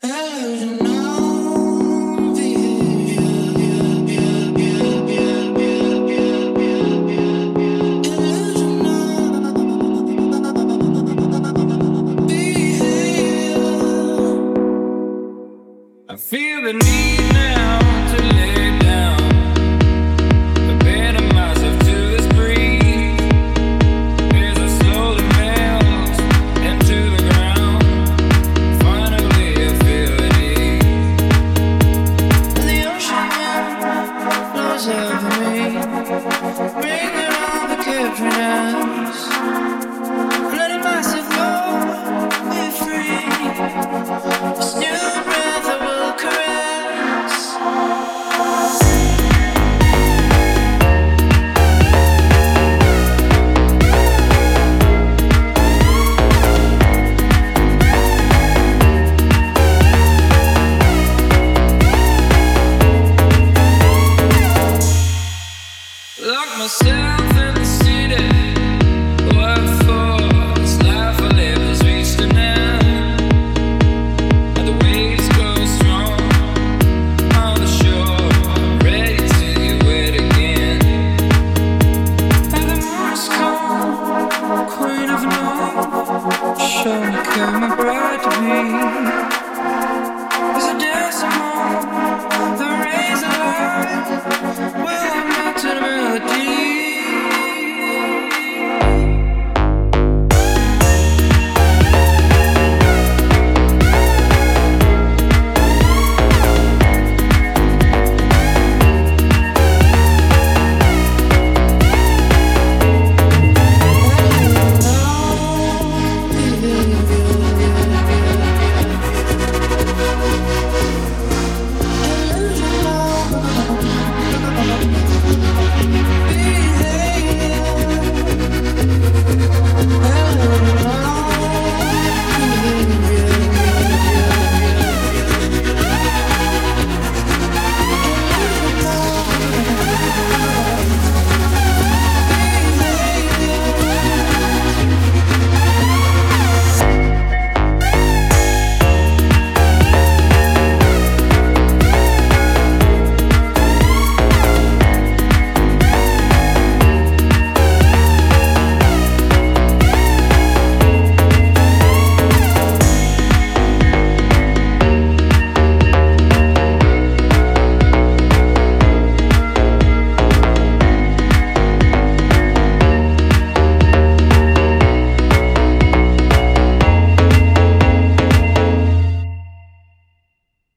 Feel the need now to lay down, abandon myself to this breeze. As I slowly melt into the ground, finally I feel at ease. The ocean wind blows over me, bringing all the capturedness, letting myself go, be free. This new breath I will caress. Lock myself in the city. What for? This life I live has reached an end. And the waves go strong on the shore, ready to get wet again. And the moon is calm, queen of night. Show me, come my bride to be.